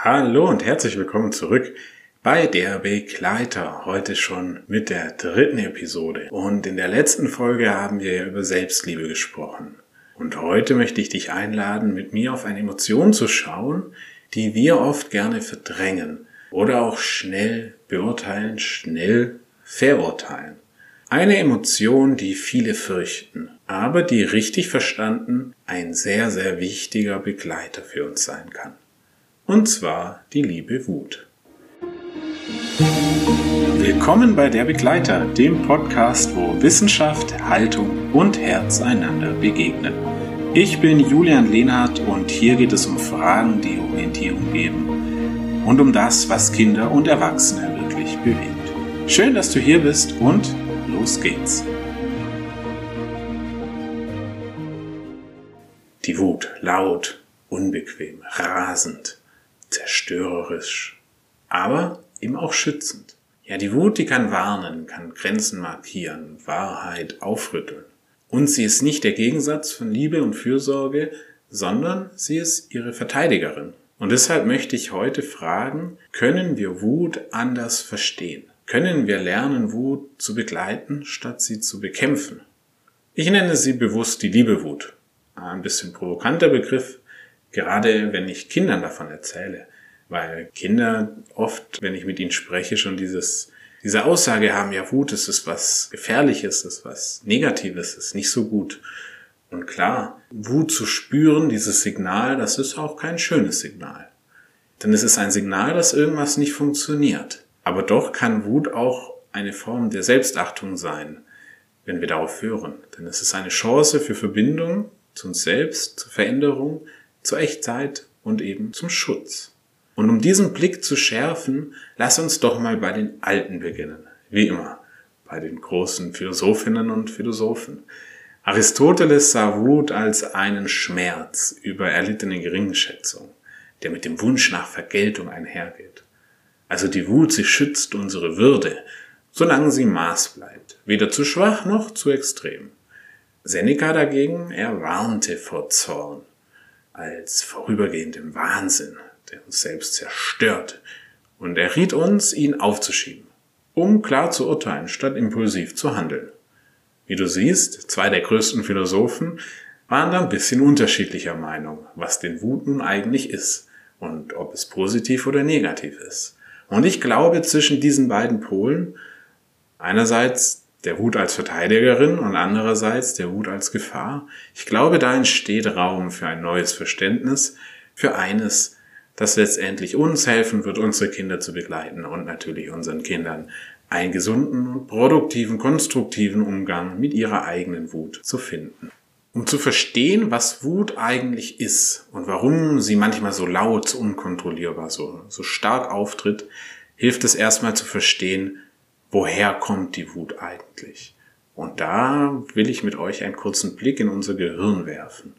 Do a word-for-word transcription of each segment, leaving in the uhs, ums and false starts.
Hallo und herzlich willkommen zurück bei der Begleiter. Heute schon mit der dritten Episode. Und in der letzten Folge haben wir ja über Selbstliebe gesprochen. Und heute möchte ich dich einladen, mit mir auf eine Emotion zu schauen, die wir oft gerne verdrängen oder auch schnell beurteilen, schnell verurteilen. Eine Emotion, die viele fürchten, aber die richtig verstanden ein sehr, sehr wichtiger Begleiter für uns sein kann. Und zwar die liebe Wut. Willkommen bei der Begleiter, dem Podcast, wo Wissenschaft, Haltung und Herz einander begegnen. Ich bin Julian Lehnhardt und hier geht es um Fragen, die Orientierung geben und um das, was Kinder und Erwachsene wirklich bewegt. Schön, dass du hier bist und los geht's. Die Wut, laut, unbequem, rasend, zerstörerisch, aber eben auch schützend. Ja, die Wut, die kann warnen, kann Grenzen markieren, Wahrheit aufrütteln. Und sie ist nicht der Gegensatz von Liebe und Fürsorge, sondern sie ist ihre Verteidigerin. Und deshalb möchte ich heute fragen, können wir Wut anders verstehen? Können wir lernen, Wut zu begleiten, statt sie zu bekämpfen? Ich nenne sie bewusst die liebe Wut. Ein bisschen provokanter Begriff, gerade wenn ich Kindern davon erzähle, weil Kinder oft, wenn ich mit ihnen spreche, schon dieses, diese Aussage haben, ja, Wut ist es was Gefährliches, ist was Negatives, ist nicht so gut. Und klar, Wut zu spüren, dieses Signal, das ist auch kein schönes Signal. Denn es ist ein Signal, dass irgendwas nicht funktioniert. Aber doch kann Wut auch eine Form der Selbstachtung sein, wenn wir darauf hören. Denn es ist eine Chance für Verbindung zu uns selbst, zur Veränderung, zur Echtzeit und eben zum Schutz. Und um diesen Blick zu schärfen, lass uns doch mal bei den Alten beginnen. Wie immer, bei den großen Philosophinnen und Philosophen. Aristoteles sah Wut als einen Schmerz über erlittene Geringschätzung, der mit dem Wunsch nach Vergeltung einhergeht. Also die Wut, sie schützt unsere Würde, solange sie im Maß bleibt, weder zu schwach noch zu extrem. Seneca dagegen, er warnte vor Zorn als vorübergehendem Wahnsinn, der uns selbst zerstört, und er riet uns, ihn aufzuschieben, um klar zu urteilen, statt impulsiv zu handeln. Wie du siehst, zwei der größten Philosophen waren da ein bisschen unterschiedlicher Meinung, was denn Wut nun eigentlich ist und ob es positiv oder negativ ist. Und ich glaube, zwischen diesen beiden Polen, einerseits der Wut als Verteidigerin und andererseits der Wut als Gefahr, ich glaube, da entsteht Raum für ein neues Verständnis, für eines, das letztendlich uns helfen wird, unsere Kinder zu begleiten und natürlich unseren Kindern einen gesunden und produktiven, konstruktiven Umgang mit ihrer eigenen Wut zu finden. Um zu verstehen, was Wut eigentlich ist und warum sie manchmal so laut, unkontrollierbar, so, so stark auftritt, hilft es erstmal zu verstehen, woher kommt die Wut eigentlich? Und da will ich mit euch einen kurzen Blick in unser Gehirn werfen.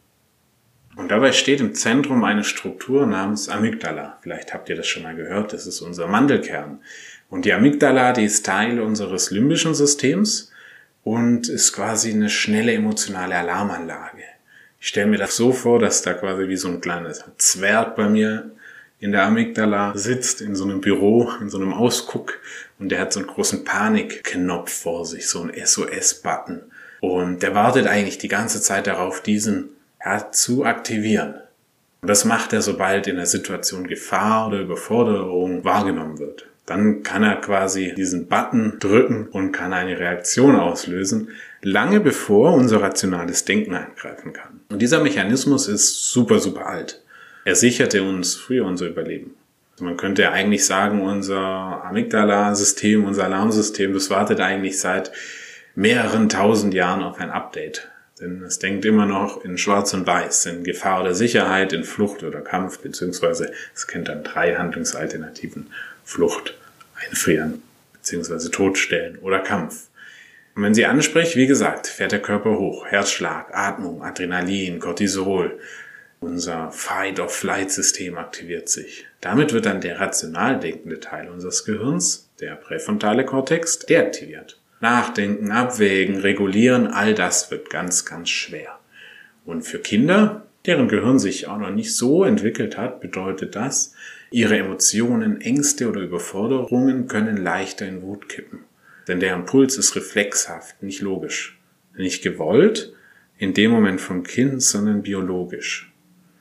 Und dabei steht im Zentrum eine Struktur namens Amygdala. Vielleicht habt ihr das schon mal gehört, das ist unser Mandelkern. Und die Amygdala, die ist Teil unseres limbischen Systems und ist quasi eine schnelle emotionale Alarmanlage. Ich stelle mir das so vor, dass da quasi wie so ein kleines Zwerg bei mir in der Amygdala sitzt, in so einem Büro, in so einem Ausguck, und der hat so einen großen Panikknopf vor sich, so einen S O S-Button. Und der wartet eigentlich die ganze Zeit darauf, diesen ja, zu aktivieren. Und das macht er, sobald in der Situation Gefahr oder Überforderung wahrgenommen wird. Dann kann er quasi diesen Button drücken und kann eine Reaktion auslösen, lange bevor unser rationales Denken eingreifen kann. Und dieser Mechanismus ist super, super alt. Er sicherte uns früher unser Überleben. Also man könnte eigentlich sagen, unser Amygdala-System, unser Alarmsystem, das wartet eigentlich seit mehreren tausend Jahren auf ein Update. Denn es denkt immer noch in Schwarz und Weiß, in Gefahr oder Sicherheit, in Flucht oder Kampf, beziehungsweise es kennt dann drei Handlungsalternativen: Flucht, Einfrieren, beziehungsweise Totstellen oder Kampf. Und wenn sie anspricht, wie gesagt, fährt der Körper hoch, Herzschlag, Atmung, Adrenalin, Cortisol. Unser Fight-or-Flight-System aktiviert sich. Damit wird dann der rational denkende Teil unseres Gehirns, der präfrontale Kortex, deaktiviert. Nachdenken, abwägen, regulieren, all das wird ganz, ganz schwer. Und für Kinder deren Gehirn sich auch noch nicht so entwickelt hat, bedeutet das, ihre Emotionen, Ängste oder Überforderungen können leichter in Wut kippen. Denn der Impuls ist reflexhaft, nicht logisch. Nicht gewollt, in dem Moment vom Kind, sondern biologisch.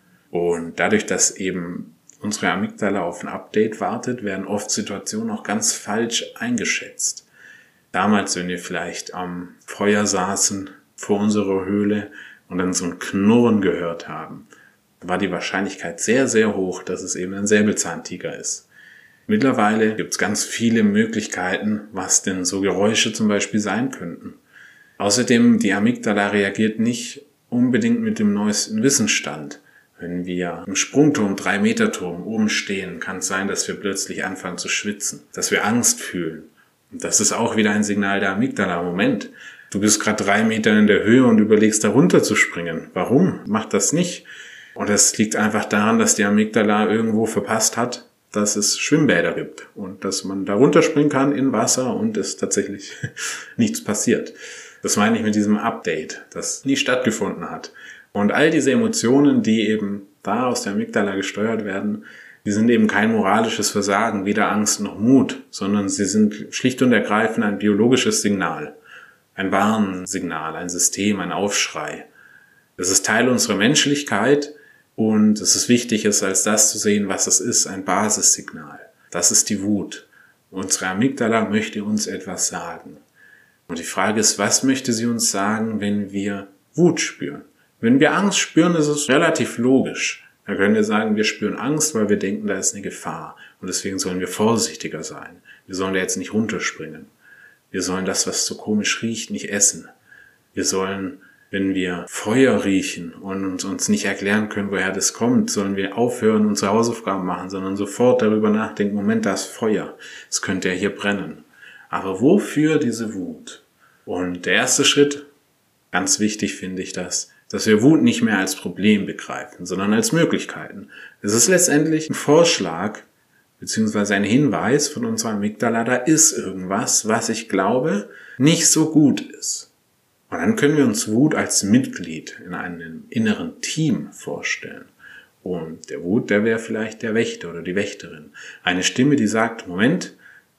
Und dadurch, dass eben unsere Amygdala auf ein Update wartet, werden oft Situationen auch ganz falsch eingeschätzt. Damals, wenn wir vielleicht am Feuer saßen vor unserer Höhle und dann so ein Knurren gehört haben, war die Wahrscheinlichkeit sehr, sehr hoch, dass es eben ein Säbelzahntiger ist. Mittlerweile gibt es ganz viele Möglichkeiten, was denn so Geräusche zum Beispiel sein könnten. Außerdem, die Amygdala reagiert nicht unbedingt mit dem neuesten Wissensstand. Wenn wir im Sprungturm, drei Meter Turm oben stehen, kann es sein, dass wir plötzlich anfangen zu schwitzen, dass wir Angst fühlen. Und das ist auch wieder ein Signal der Amygdala. Moment, du bist gerade drei Meter in der Höhe und überlegst, da runter zu springen. Warum? Mach das nicht. Und das liegt einfach daran, dass die Amygdala irgendwo verpasst hat, dass es Schwimmbäder gibt und dass man da runterspringen kann in Wasser und es tatsächlich nichts passiert. Das meine ich mit diesem Update, das nie stattgefunden hat. Und all diese Emotionen, die eben da aus der Amygdala gesteuert werden, die sind eben kein moralisches Versagen, weder Angst noch Mut, sondern sie sind schlicht und ergreifend ein biologisches Signal, ein Warnsignal, ein System, ein Aufschrei. Es ist Teil unserer Menschlichkeit und es ist wichtig, es als das zu sehen, was es ist, ein Basissignal. Das ist die Wut. Unsere Amygdala möchte uns etwas sagen. Und die Frage ist, was möchte sie uns sagen, wenn wir Wut spüren? Wenn wir Angst spüren, ist es relativ logisch. Da können wir sagen, wir spüren Angst, weil wir denken, da ist eine Gefahr. Und deswegen sollen wir vorsichtiger sein. Wir sollen da jetzt nicht runterspringen. Wir sollen das, was so komisch riecht, nicht essen. Wir sollen, wenn wir Feuer riechen und uns nicht erklären können, woher das kommt, sollen wir aufhören, unsere Hausaufgaben machen, sondern sofort darüber nachdenken, Moment, da ist Feuer. Es könnte ja hier brennen. Aber wofür diese Wut? Und der erste Schritt, ganz wichtig finde ich das, dass wir Wut nicht mehr als Problem begreifen, sondern als Möglichkeiten. Es ist letztendlich ein Vorschlag beziehungsweise ein Hinweis von unserer Amygdala, da ist irgendwas, was ich glaube, nicht so gut ist. Und dann können wir uns Wut als Mitglied in einem inneren Team vorstellen. Und der Wut, der wäre vielleicht der Wächter oder die Wächterin. Eine Stimme, die sagt, Moment,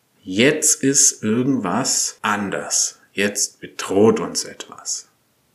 jetzt ist irgendwas anders. Jetzt bedroht uns etwas.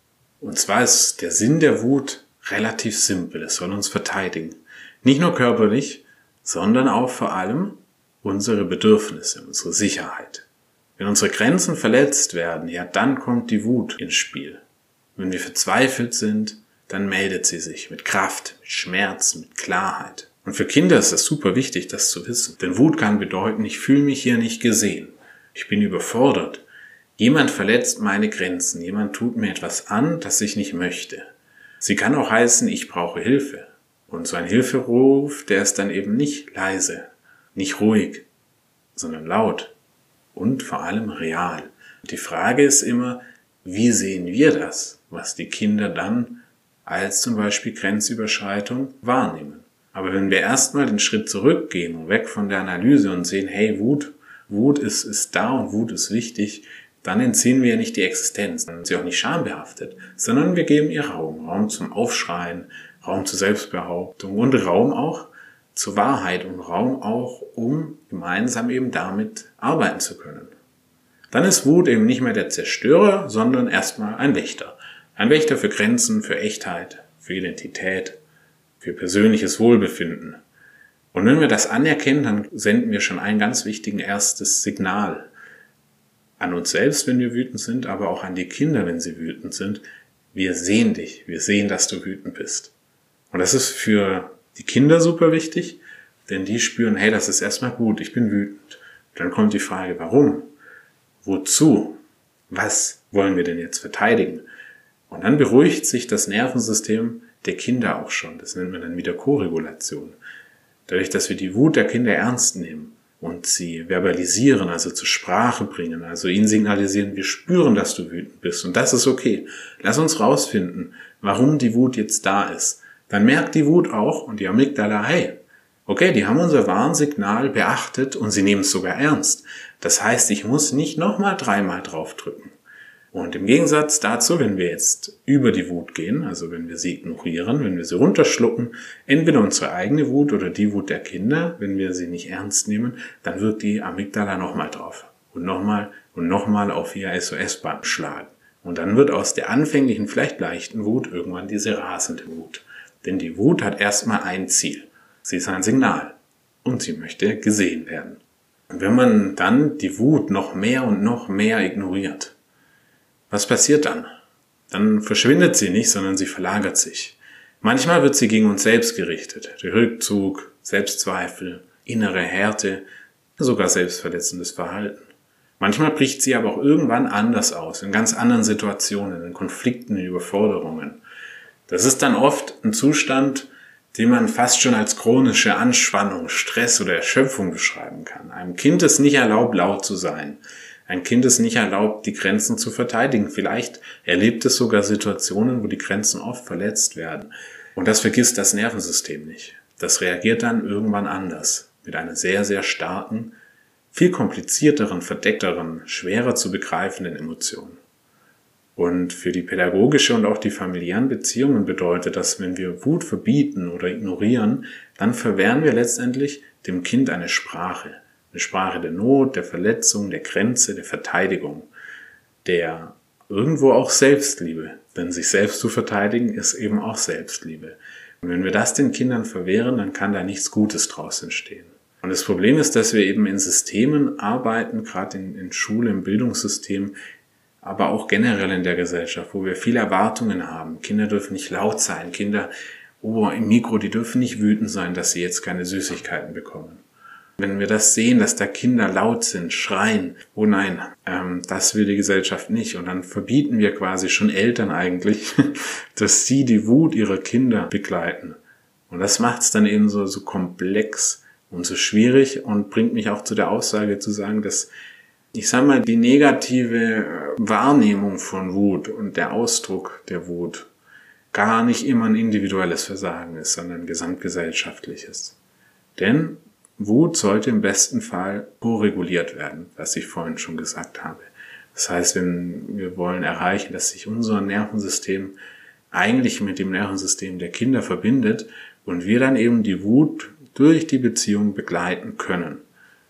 Und zwar ist der Sinn der Wut relativ simpel. Es soll uns verteidigen. Nicht nur körperlich, sondern auch vor allem unsere Bedürfnisse, unsere Sicherheit. Wenn unsere Grenzen verletzt werden, ja, dann kommt die Wut ins Spiel. Wenn wir verzweifelt sind, dann meldet sie sich mit Kraft, mit Schmerz, mit Klarheit. Und für Kinder ist es super wichtig, das zu wissen. Denn Wut kann bedeuten, ich fühle mich hier nicht gesehen. Ich bin überfordert. Jemand verletzt meine Grenzen, jemand tut mir etwas an, das ich nicht möchte. Sie kann auch heißen, ich brauche Hilfe. Und so ein Hilferuf, der ist dann eben nicht leise, nicht ruhig, sondern laut und vor allem real. Die Frage ist immer, wie sehen wir das, was die Kinder dann als zum Beispiel Grenzüberschreitung wahrnehmen. Aber wenn wir erstmal den Schritt zurückgehen und weg von der Analyse und sehen, hey, Wut, Wut ist, ist da und Wut ist wichtig, dann entziehen wir ja nicht die Existenz, dann ist sie auch nicht schambehaftet, sondern wir geben ihr Raum, Raum zum Aufschreien, Raum zur Selbstbehauptung und Raum auch zur Wahrheit und Raum auch, um gemeinsam eben damit arbeiten zu können. Dann ist Wut eben nicht mehr der Zerstörer, sondern erstmal ein Wächter. Ein Wächter für Grenzen, für Echtheit, für Identität, für persönliches Wohlbefinden. Und wenn wir das anerkennen, dann senden wir schon ein ganz wichtiges erstes Signal an uns selbst, wenn wir wütend sind, aber auch an die Kinder, wenn sie wütend sind. Wir sehen dich, wir sehen, dass du wütend bist. Und das ist für die Kinder super wichtig, denn die spüren, hey, das ist erstmal gut, ich bin wütend. Dann kommt die Frage, warum? Wozu? Was wollen wir denn jetzt verteidigen? Und dann beruhigt sich das Nervensystem der Kinder auch schon. Das nennt man dann wieder Koregulation. Dadurch, dass wir die Wut der Kinder ernst nehmen und sie verbalisieren, also zur Sprache bringen, also ihnen signalisieren, wir spüren, dass du wütend bist und das ist okay. Lass uns rausfinden, warum die Wut jetzt da ist. Dann merkt die Wut auch und die Amygdala, hey, okay, die haben unser Warnsignal beachtet und sie nehmen es sogar ernst. Das heißt, ich muss nicht nochmal dreimal draufdrücken. Und im Gegensatz dazu, wenn wir jetzt über die Wut gehen, also wenn wir sie ignorieren, wenn wir sie runterschlucken, entweder unsere eigene Wut oder die Wut der Kinder, wenn wir sie nicht ernst nehmen, dann wird die Amygdala nochmal drauf und nochmal und nochmal auf ihr S O S-Band schlagen. Und dann wird aus der anfänglichen, vielleicht leichten Wut irgendwann diese rasende Wut. Denn die Wut hat erstmal ein Ziel. Sie ist ein Signal und sie möchte gesehen werden. Und wenn man dann die Wut noch mehr und noch mehr ignoriert, was passiert dann? Dann verschwindet sie nicht, sondern sie verlagert sich. Manchmal wird sie gegen uns selbst gerichtet. Der Rückzug, Selbstzweifel, innere Härte, sogar selbstverletzendes Verhalten. Manchmal bricht sie aber auch irgendwann anders aus, in ganz anderen Situationen, in Konflikten, in Überforderungen. Das ist dann oft ein Zustand, den man fast schon als chronische Anspannung, Stress oder Erschöpfung beschreiben kann. Einem Kind ist nicht erlaubt, laut zu sein. Ein Kind ist nicht erlaubt, die Grenzen zu verteidigen. Vielleicht erlebt es sogar Situationen, wo die Grenzen oft verletzt werden. Und das vergisst das Nervensystem nicht. Das reagiert dann irgendwann anders, mit einer sehr, sehr starken, viel komplizierteren, verdeckteren, schwerer zu begreifenden Emotion. Und für die pädagogische und auch die familiären Beziehungen bedeutet das, wenn wir Wut verbieten oder ignorieren, dann verwehren wir letztendlich dem Kind eine Sprache. Eine Sprache der Not, der Verletzung, der Grenze, der Verteidigung, der irgendwo auch Selbstliebe. Denn sich selbst zu verteidigen ist eben auch Selbstliebe. Und wenn wir das den Kindern verwehren, dann kann da nichts Gutes draus entstehen. Und das Problem ist, dass wir eben in Systemen arbeiten, gerade in, in Schule, im Bildungssystem, aber auch generell in der Gesellschaft, wo wir viele Erwartungen haben. Kinder dürfen nicht laut sein, Kinder, oh, im Mikro, die dürfen nicht wütend sein, dass sie jetzt keine Süßigkeiten bekommen. Wenn wir das sehen, dass da Kinder laut sind, schreien, oh nein, ähm, das will die Gesellschaft nicht. Und dann verbieten wir quasi schon Eltern eigentlich, dass sie die Wut ihrer Kinder begleiten. Und das macht es dann eben so, so komplex und so schwierig und bringt mich auch zu der Aussage zu sagen, dass, ich sag mal, die negative Wahrnehmung von Wut und der Ausdruck der Wut gar nicht immer ein individuelles Versagen ist, sondern ein gesamtgesellschaftliches. Denn Wut sollte im besten Fall koreguliert werden, was ich vorhin schon gesagt habe. Das heißt, wenn wir wollen erreichen, dass sich unser Nervensystem eigentlich mit dem Nervensystem der Kinder verbindet und wir dann eben die Wut durch die Beziehung begleiten können.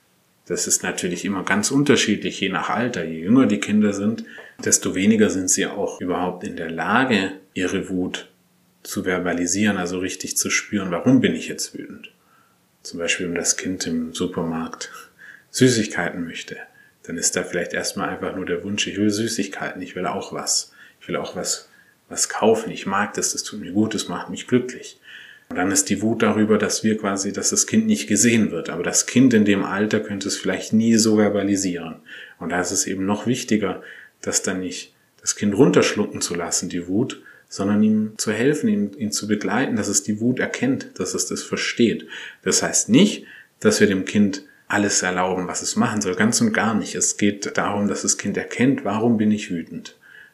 Das ist natürlich immer ganz unterschiedlich, je nach Alter. Je jünger die Kinder sind, desto weniger sind sie auch überhaupt in der Lage, ihre Wut zu verbalisieren, also richtig zu spüren, warum bin ich jetzt wütend. Zum Beispiel, wenn das Kind im Supermarkt Süßigkeiten möchte, dann ist da vielleicht erstmal einfach nur der Wunsch, ich will Süßigkeiten, ich will auch was. Ich will auch was, was kaufen, ich mag das, das tut mir gut, das macht mich glücklich. Und dann ist die Wut darüber, dass wir quasi, dass das Kind nicht gesehen wird. Aber das Kind in dem Alter könnte es vielleicht nie so verbalisieren. Und da ist es eben noch wichtiger, das dann nicht das Kind runterschlucken zu lassen, die Wut, sondern ihm zu helfen, ihn, ihn zu begleiten, dass es die Wut erkennt, dass es das versteht. Das heißt nicht, dass wir dem Kind alles erlauben, was es machen soll, ganz und gar nicht. Es geht darum, dass das Kind erkennt, warum bin ich wütend.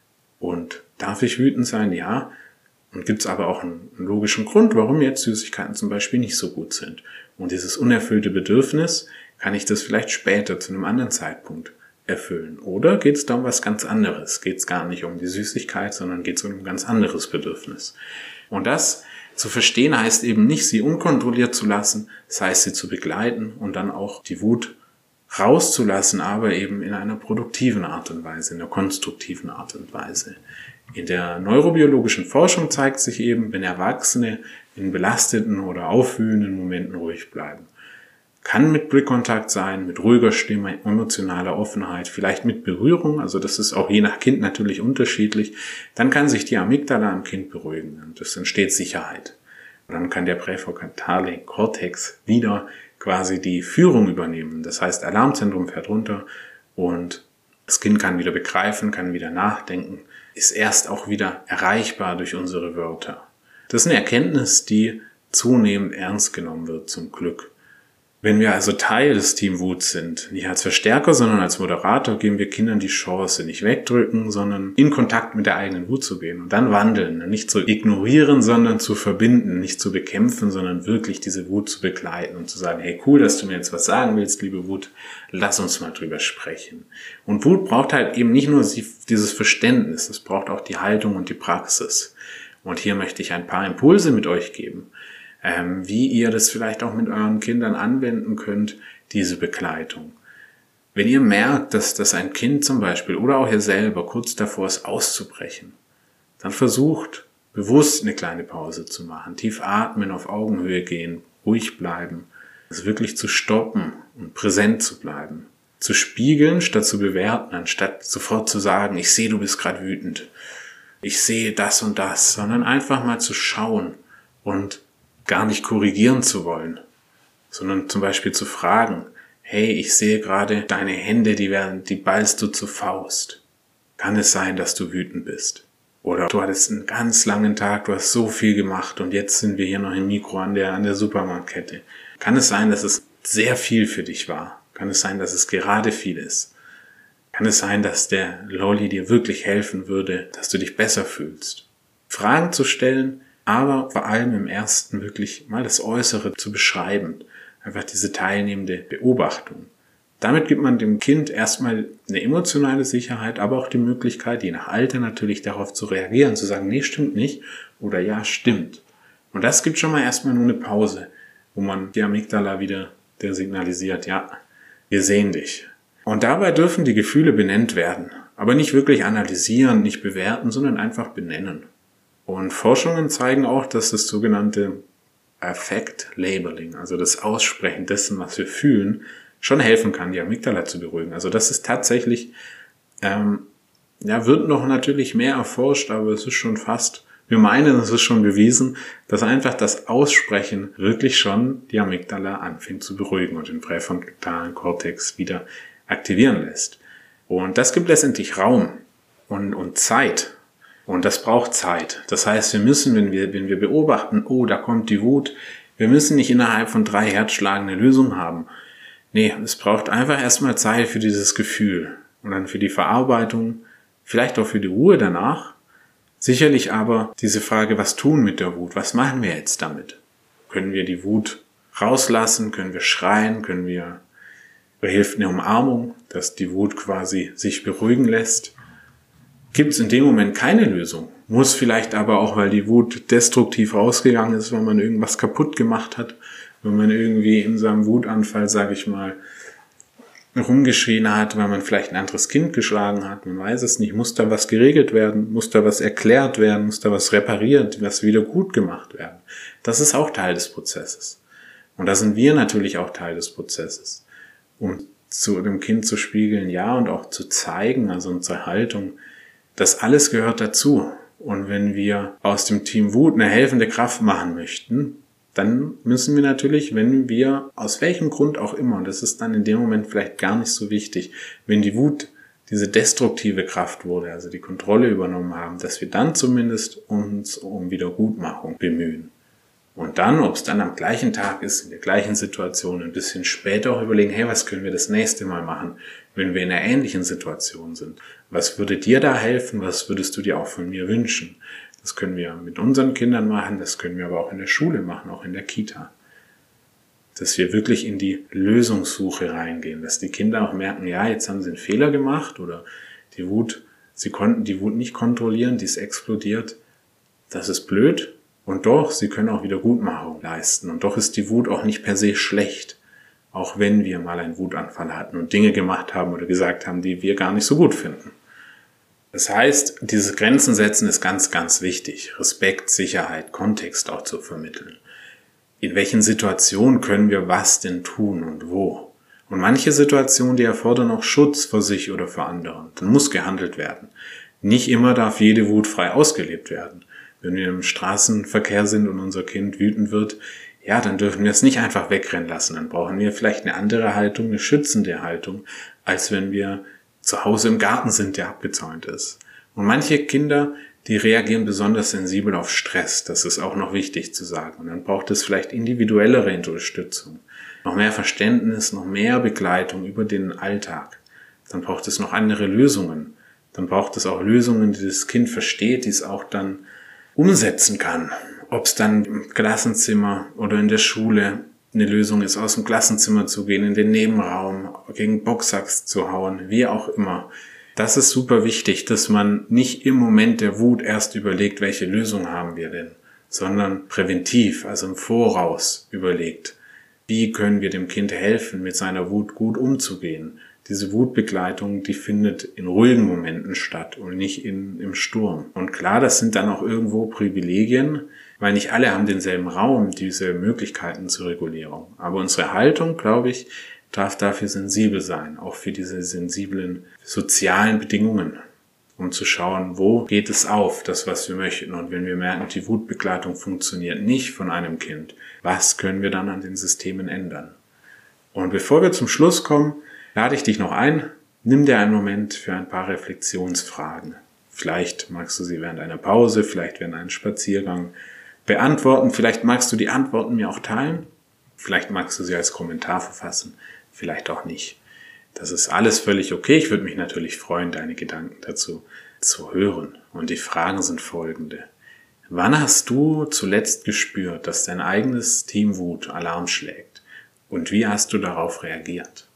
Und darf ich wütend sein? Ja. Und gibt es aber auch einen, einen logischen Grund, warum jetzt Süßigkeiten zum Beispiel nicht so gut sind. Und dieses unerfüllte Bedürfnis, kann ich das vielleicht später zu einem anderen Zeitpunkt erfüllen? Oder geht es da um was ganz anderes? Geht es gar nicht um die Süßigkeit, sondern geht es um ein ganz anderes Bedürfnis. Und das zu verstehen heißt eben nicht, sie unkontrolliert zu lassen, das heißt, sie zu begleiten und dann auch die Wut rauszulassen, aber eben in einer produktiven Art und Weise, in einer konstruktiven Art und Weise. In der neurobiologischen Forschung zeigt sich eben, wenn Erwachsene in belasteten oder aufwühlenden Momenten ruhig bleiben. Kann mit Blickkontakt sein, mit ruhiger Stimme, emotionaler Offenheit, vielleicht mit Berührung, also das ist auch je nach Kind natürlich unterschiedlich, dann kann sich die Amygdala am Kind beruhigen und es entsteht Sicherheit. Und dann kann der präfrontale Kortex wieder quasi die Führung übernehmen. Das heißt, Alarmzentrum fährt runter und das Kind kann wieder begreifen, kann wieder nachdenken, ist erst auch wieder erreichbar durch unsere Wörter. Das ist eine Erkenntnis, die zunehmend ernst genommen wird, zum Glück. Wenn wir also Teil des Team Wut sind, nicht als Verstärker, sondern als Moderator, geben wir Kindern die Chance, nicht wegdrücken, sondern in Kontakt mit der eigenen Wut zu gehen und dann wandeln. Nicht zu ignorieren, sondern zu verbinden, nicht zu bekämpfen, sondern wirklich diese Wut zu begleiten und zu sagen, hey, cool, dass du mir jetzt was sagen willst, liebe Wut, lass uns mal drüber sprechen. Und Wut braucht halt eben nicht nur dieses Verständnis, es braucht auch die Haltung und die Praxis. Und hier möchte ich ein paar Impulse mit euch geben, Ähm, wie ihr das vielleicht auch mit euren Kindern anwenden könnt, diese Begleitung. Wenn ihr merkt, dass, dass ein Kind zum Beispiel oder auch ihr selber kurz davor ist auszubrechen, dann versucht bewusst eine kleine Pause zu machen, tief atmen, auf Augenhöhe gehen, ruhig bleiben, es wirklich zu stoppen und präsent zu bleiben, zu spiegeln statt zu bewerten, anstatt sofort zu sagen, ich sehe, du bist gerade wütend, ich sehe das und das, sondern einfach mal zu schauen und gar nicht korrigieren zu wollen, sondern zum Beispiel zu fragen, hey, ich sehe gerade deine Hände, die werden, die ballst du zur Faust. Kann es sein, dass du wütend bist? Oder du hattest einen ganz langen Tag, du hast so viel gemacht und jetzt sind wir hier noch im Mikro an der, an der Supermarktkette. Kann es sein, dass es sehr viel für dich war? Kann es sein, dass es gerade viel ist? Kann es sein, dass der Lolli dir wirklich helfen würde, dass du dich besser fühlst? Fragen zu stellen, aber vor allem im ersten wirklich mal das Äußere zu beschreiben. Einfach diese teilnehmende Beobachtung. Damit gibt man dem Kind erstmal eine emotionale Sicherheit, aber auch die Möglichkeit, je nach Alter natürlich darauf zu reagieren, zu sagen, nee, stimmt nicht oder ja, stimmt. Und das gibt schon mal erstmal nur eine Pause, wo man die Amygdala wieder der signalisiert, ja, wir sehen dich. Und dabei dürfen die Gefühle benannt werden, aber nicht wirklich analysieren, nicht bewerten, sondern einfach benennen. Und Forschungen zeigen auch, dass das sogenannte Affect Labeling, also das Aussprechen dessen, was wir fühlen, schon helfen kann, die Amygdala zu beruhigen. Also das ist tatsächlich, ähm, ja, wird noch natürlich mehr erforscht, aber es ist schon fast, wir meinen, es ist schon bewiesen, dass einfach das Aussprechen wirklich schon die Amygdala anfängt zu beruhigen und den präfrontalen Kortex wieder aktivieren lässt. Und das gibt letztendlich Raum und, und Zeit. Und das braucht Zeit. Das heißt, wir müssen, wenn wir, wenn wir beobachten, oh, da kommt die Wut, wir müssen nicht innerhalb von drei Herzschlagen eine Lösung haben. Nee, es braucht einfach erstmal Zeit für dieses Gefühl und dann für die Verarbeitung, vielleicht auch für die Ruhe danach. Sicherlich aber diese Frage, was tun mit der Wut? Was machen wir jetzt damit? Können wir die Wut rauslassen? Können wir schreien? Können wir, hilft eine Umarmung, dass die Wut quasi sich beruhigen lässt? Gibt es in dem Moment keine Lösung. Muss vielleicht aber auch, weil die Wut destruktiv rausgegangen ist, weil man irgendwas kaputt gemacht hat, wenn man irgendwie in seinem Wutanfall, sage ich mal, rumgeschrien hat, weil man vielleicht ein anderes Kind geschlagen hat, man weiß es nicht, muss da was geregelt werden, muss da was erklärt werden, muss da was repariert, was wieder gut gemacht werden. Das ist auch Teil des Prozesses. Und da sind wir natürlich auch Teil des Prozesses. Um zu dem Kind zu spiegeln, ja, und auch zu zeigen, also unsere Haltung, das alles gehört dazu. Und wenn wir aus dem Team Wut eine helfende Kraft machen möchten, dann müssen wir natürlich, wenn wir, aus welchem Grund auch immer, und das ist dann in dem Moment vielleicht gar nicht so wichtig, wenn die Wut diese destruktive Kraft wurde, also die Kontrolle übernommen haben, dass wir dann zumindest uns um Wiedergutmachung bemühen. Und dann, ob es dann am gleichen Tag ist, in der gleichen Situation, ein bisschen später auch überlegen, hey, was können wir das nächste Mal machen, wenn wir in einer ähnlichen Situation sind? Was würde dir da helfen? Was würdest du dir auch von mir wünschen? Das können wir mit unseren Kindern machen, das können wir aber auch in der Schule machen, auch in der Kita. Dass wir wirklich in die Lösungssuche reingehen, dass die Kinder auch merken, ja, jetzt haben sie einen Fehler gemacht oder die Wut, sie konnten die Wut nicht kontrollieren, die ist explodiert. Das ist blöd. Und doch, sie können auch Wiedergutmachung leisten. Und doch ist die Wut auch nicht per se schlecht. Auch wenn wir mal einen Wutanfall hatten und Dinge gemacht haben oder gesagt haben, die wir gar nicht so gut finden. Das heißt, dieses Grenzen setzen ist ganz, ganz wichtig. Respekt, Sicherheit, Kontext auch zu vermitteln. In welchen Situationen können wir was denn tun und wo? Und manche Situationen, die erfordern auch Schutz vor sich oder vor anderen. Dann muss gehandelt werden. Nicht immer darf jede Wut frei ausgelebt werden. Wenn wir im Straßenverkehr sind und unser Kind wütend wird, ja, dann dürfen wir es nicht einfach wegrennen lassen. Dann brauchen wir vielleicht eine andere Haltung, eine schützende Haltung, als wenn wir zu Hause im Garten sind, der abgezäunt ist. Und manche Kinder, die reagieren besonders sensibel auf Stress. Das ist auch noch wichtig zu sagen. Und dann braucht es vielleicht individuellere Unterstützung. noch mehr Verständnis, noch mehr Begleitung über den Alltag. Dann braucht es noch andere Lösungen. Dann braucht es auch Lösungen, die das Kind versteht, die es auch dann umsetzen kann. Ob es dann im Klassenzimmer oder in der Schule eine Lösung ist, aus dem Klassenzimmer zu gehen, in den Nebenraum, gegen Boxsack zu hauen, wie auch immer. Das ist super wichtig, dass man nicht im Moment der Wut erst überlegt, welche Lösung haben wir denn, sondern präventiv, also im Voraus überlegt, wie können wir dem Kind helfen, mit seiner Wut gut umzugehen. Diese Wutbegleitung, die findet in ruhigen Momenten statt und nicht in, im Sturm. Und klar, das sind dann auch irgendwo Privilegien, weil nicht alle haben denselben Raum, diese Möglichkeiten zur Regulierung. Aber unsere Haltung, glaube ich, darf dafür sensibel sein, auch für diese sensiblen sozialen Bedingungen, um zu schauen, wo geht es auf, das, was wir möchten. Und wenn wir merken, die Wutbegleitung funktioniert nicht von einem Kind, was können wir dann an den Systemen ändern? Und bevor wir zum Schluss kommen, lade ich dich noch ein, nimm dir einen Moment für ein paar Reflexionsfragen. Vielleicht magst du sie während einer Pause, vielleicht während einem Spaziergang beantworten, vielleicht magst du die Antworten mir auch teilen, vielleicht magst du sie als Kommentar verfassen, vielleicht auch nicht. Das ist alles völlig okay. Ich würde mich natürlich freuen, deine Gedanken dazu zu hören. Und die Fragen sind folgende. Wann hast du zuletzt gespürt, dass dein eigenes Team Wut Alarm schlägt? Und wie hast du darauf reagiert?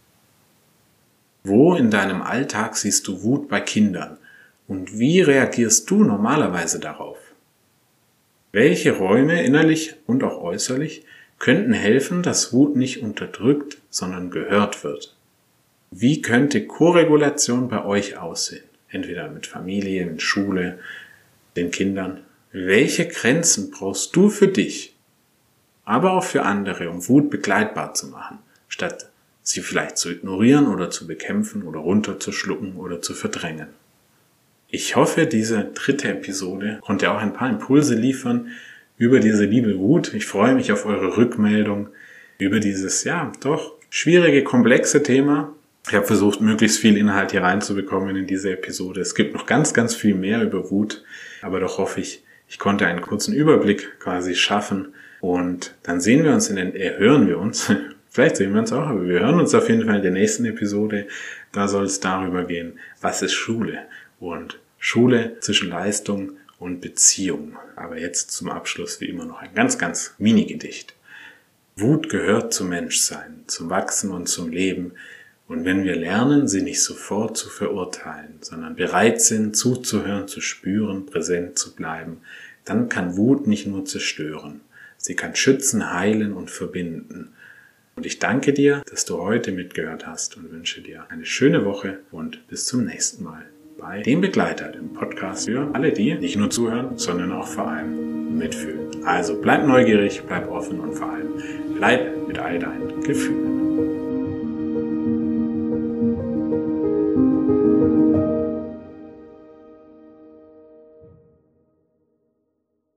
Wo in deinem Alltag siehst du Wut bei Kindern? Und wie reagierst du normalerweise darauf? Welche Räume, innerlich und auch äußerlich, könnten helfen, dass Wut nicht unterdrückt, sondern gehört wird? Wie könnte Koregulation bei euch aussehen? Entweder mit Familie, mit Schule, den Kindern. Welche Grenzen brauchst du für dich, aber auch für andere, um Wut begleitbar zu machen, statt sie vielleicht zu ignorieren oder zu bekämpfen oder runterzuschlucken oder zu verdrängen? Ich hoffe, diese dritte Episode konnte auch ein paar Impulse liefern über diese liebe Wut. Ich freue mich auf eure Rückmeldung über dieses, ja, doch schwierige, komplexe Thema. Ich habe versucht, möglichst viel Inhalt hier reinzubekommen in diese Episode. Es gibt noch ganz, ganz viel mehr über Wut, aber doch hoffe ich, ich konnte einen kurzen Überblick quasi schaffen und dann sehen wir uns in den, äh, hören wir uns, vielleicht sehen wir uns auch, aber wir hören uns auf jeden Fall in der nächsten Episode. Da soll es darüber gehen, was ist Schule und Schule zwischen Leistung und Beziehung. Aber jetzt zum Abschluss wie immer noch ein ganz, ganz Mini-Gedicht. Wut gehört zum Menschsein, zum Wachsen und zum Leben. Und wenn wir lernen, sie nicht sofort zu verurteilen, sondern bereit sind, zuzuhören, zu spüren, präsent zu bleiben, dann kann Wut nicht nur zerstören. Sie kann schützen, heilen und verbinden. Und ich danke dir, dass du heute mitgehört hast und wünsche dir eine schöne Woche und bis zum nächsten Mal bei dem Begleiter, dem Podcast für alle die nicht nur zuhören, sondern auch vor allem mitfühlen. Also bleib neugierig, bleib offen und vor allem bleib mit all deinen Gefühlen.